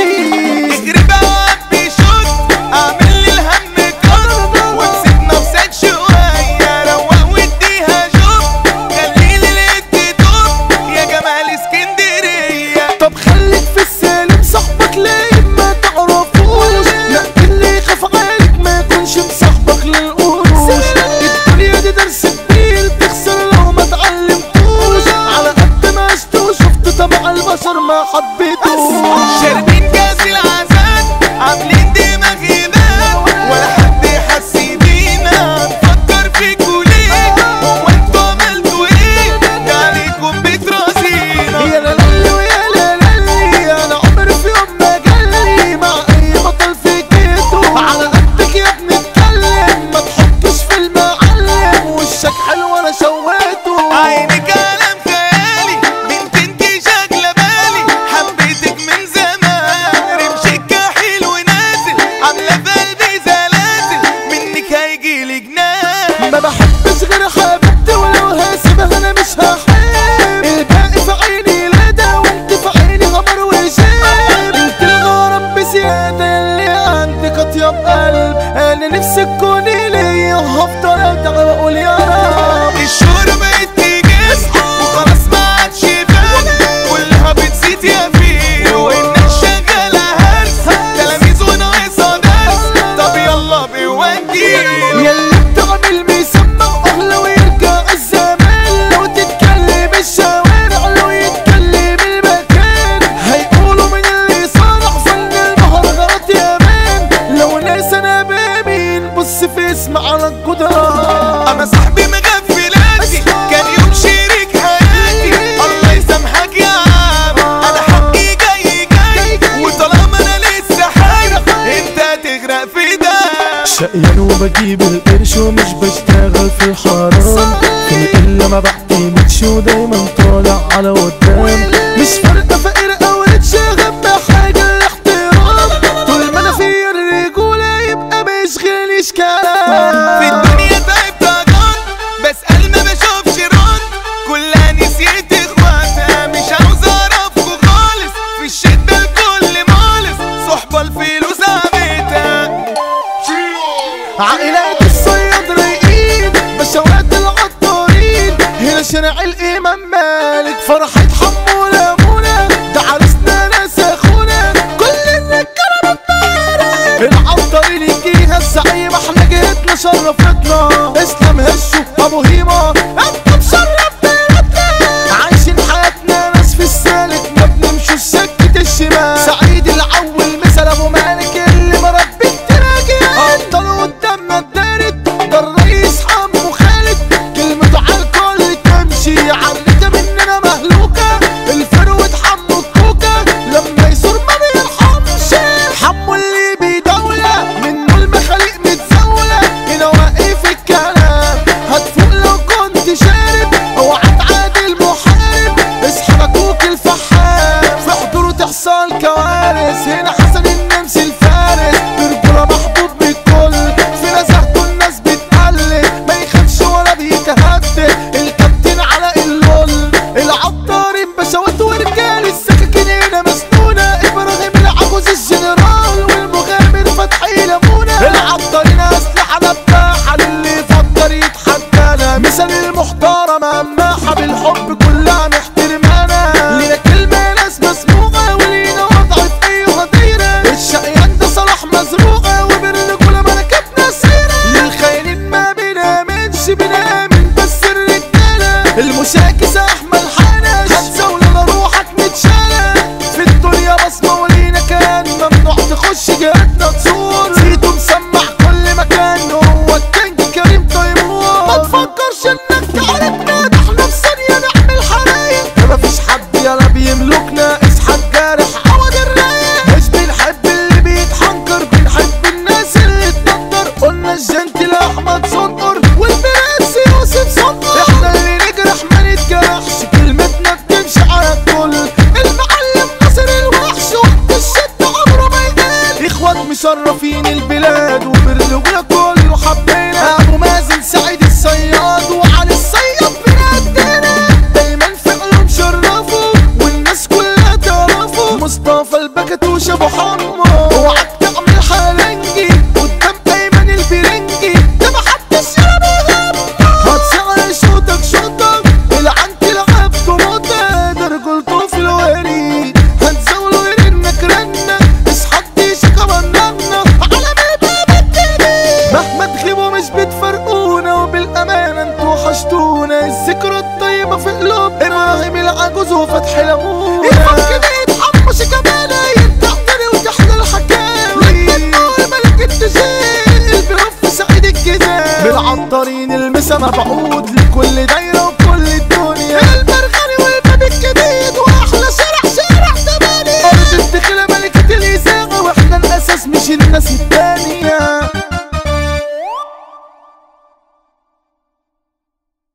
اجري بقى وقبي شوت اعمل لي الهم كت وتسيب نفسك شوية روق واديها شوت خليلي الاتدوب يا جمال اسكندرية. طب خليك في السالم صاحبك ليه ما تعرفوش لكن اللي يخاف عليك ما يكونش مصاحبك للقروش. الدنيا دي درس كبير تخسر لو ما تعلمتوش على قد ما عشت وشفت طبع البشر ما حبيتوش. شاربين كاس العذاب عاملين دماغ هباب ولا حد يحس بينا نفكر فيكوا ليه هو انتوا عملتوا ايه ده عليكم بترازينا. يا لالي ويا لالي انا عمري في يوم ما جالي مع اي بطل في جيته على قدك يا ابني اتكلم ما تحطش في المعلم وشك حلو انا شويته. عينك عالم خيالي بنت انتي شاغله بالي حبيتك من زمان رمشك كحيل ونازل عامله في قلبي زلازل منك هيجيلي جنان. ما بحبش غير حبيبتي ولو هسيبها انا مش هحب الباقي في عيني لادا وانت في عيني غمر وشاب. انت الغرام بزياده ياللي عندك اطيب قلب انا نفسي تكوني ليا وهفضل ادعي واقول يا رب. الشهرة بقت تجاز وخلاص ما عادش فن كلها بتزيد يا فيه والناس شغالة هرس تلاميذ وناقصة درس. طب يلا بوديله ياللي بتعمل بيسمع اهله ويرجع الزمان لو تتكلم الشوارع لو يتكلم المكان هيقولوا من اللي صنع فن المهرجانات يا مان. لو ناس انا بامين بص في اسم على الجدران. انا صاحبي مغفلاتي كان يوم شريك حياتي الله يسامحك يا عم انا حقي جاي وطالما انا لسه حي انت هتغرق في ده. شقيان وبجيب القرش ومش بشتغل في الحرام في القلة ما بعتمدش ودايما طالع على قدام مش فارقة فقير او ريتش اهم حاجة الاحترام طول ما انا في الرجولة يبقى ما يشغلنيش كلام. في الدنيا تعبت اجان بسأل ما بشوفش رد كلها نسيت اخواتها مش عاوز اعرفكوا خالص في الشدة الكل مالس صحبة الفلوس عميتها. عائلات الصياد رايقين بشوات العطارين هنا شارع الامام مالك فرحة حمو لمونة ده عرسنا ناس اخونا كل الرجالة بتبارك العطارين يجيها الزعيم احنا جيتنا شرفتنا اسلام هشو ابو هيما انت مشرف بلادنا عايشين حياتنا ناس في السالك ما بنمشوا سكة الشمال سعيد العول مثل ابو مالك اللي مربي التراجع افضل قدامنا الدارد ده الرئيس حمو خالد كلمته على الكل تمشي عركة مننا مهلوكة الفروة حمو الكوكة لما يصور ما بيرحمش حمو اللي بيدولة منه المخاليق متزولة هنا واقف الكلام هتفوق لو كنت شارب اوعى تعادل محارب اصحى اخوك الفحام في حضوره تحصل كوارث هنا حسن النمسي الفارس برجولة محبوب بالكل في نزهته الناس بتقلد ما يخافش ولا بيتهدد الكابتن علاء اللول العطارين بشوات ورجال السكاكين هنا مسنونة ابراهيم العجوز الجنرال والمغامر فتحي لمونة العطارين اسلحة نباحة للي يفكر يتحدانا مثال المحترم اماحة بالحب كلها محترمانا لينا كلمة ناس مسموعة ولينا وضع في اي غديرة الشقيان ده صلاح مزروعة وبالرجولة مركبنا سيرة للخاينين ما بنامنش بنامن بس الرجالة المشاكس احمد حنش هتزول روحك متشالة في الدنيا بصمة ولينا كان ممنوع تخش جهتنا تصور زيتو مسمع كل مكان هو الكينج كريم تيمور ما تفكرش انك تعرفنا ده احنا في ثانية نعمل حرايق مفيش حد يلا بيملكنا اصحى الجارح عوض الرايق مش بنحب اللي بيتحنكر بنحب الناس اللي تنطر قلنا الجنتل احمد صنقر والبرنس يوسف صنقر احنا اللي نجرح ما نتجرحش كلمتنا بتمشي على الكل المعلم ناصر الوحش وقت الشد عمره ما يقل اخوات مشرفين البلاد وبالرجولة كله حبينا ابو مازن سعيد الصياد وعلي الصياد بنادينا دايما في قلوب شرفوا والناس كلها تعرفوا مصطفى البكتوش مش ابو حمو. اوعك تعمل حلنجي قدام ايمن البرنجي، ده محدش يرمي همه. هتسعر شوطك شوطك العن تلعب طماطة، ده رجولته في الوريد هتزاوله يرنك رنة. اصحى ديشك مننا على باب الجديد، مهما تغيبوا مش بتفرقونا وبالامانة انتوا وحشتونا. الذكرى الطيبة في قلوب ابراهيم العجوز وفتحي لمونة. يفك حمش كمالة ينتحتني وتحلى الحكاوي، لما النور ملك التشيل بلف سعيد الجدال. بالعطارين المسا مبعود لكل دايرة وكل الدنيا، المرغني والباب الجديد واحلى شارع زماني. ارض الدخلة ملكة الإذاعة واحنا الاساس مش الناس التانية.